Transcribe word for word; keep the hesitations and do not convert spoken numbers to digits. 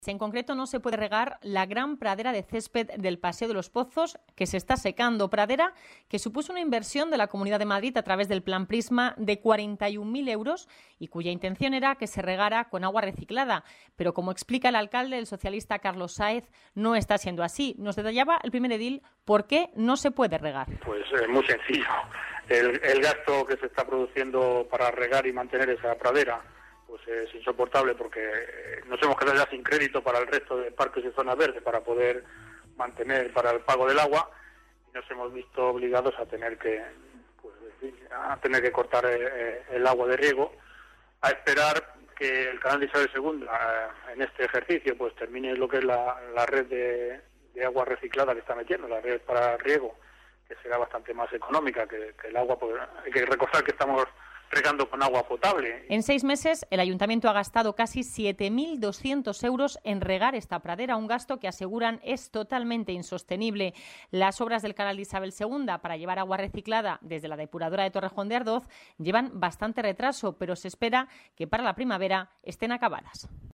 En concreto, no se puede regar la gran pradera de césped del Paseo de los Pozos, que se está secando. Pradera que supuso una inversión de la Comunidad de Madrid a través del Plan Prisma de cuarenta y un mil euros y cuya intención era que se regara con agua reciclada. Pero, como explica el alcalde, el socialista Carlos Sáez, no está siendo así. Nos detallaba el primer edil por qué no se puede regar. Pues es eh, muy sencillo. El, el gasto que se está produciendo para regar y mantener esa pradera pues es insoportable, porque nos hemos quedado ya sin crédito para el resto de parques y zonas verdes para poder mantener para el pago del agua, y nos hemos visto obligados a tener que pues, a tener que cortar eh, el agua de riego, a esperar que el canal de Isabel segunda eh, en este ejercicio pues termine lo que es la, la red de, de agua reciclada que está metiendo, la red para riego, que será bastante más económica que, que el agua. Pues, hay que recordar que estamos regando con agua potable. En seis meses, el ayuntamiento ha gastado casi siete mil doscientos euros en regar esta pradera, un gasto que aseguran es totalmente insostenible. Las obras del canal de Isabel segunda para llevar agua reciclada desde la depuradora de Torrejón de Ardoz llevan bastante retraso, pero se espera que para la primavera estén acabadas.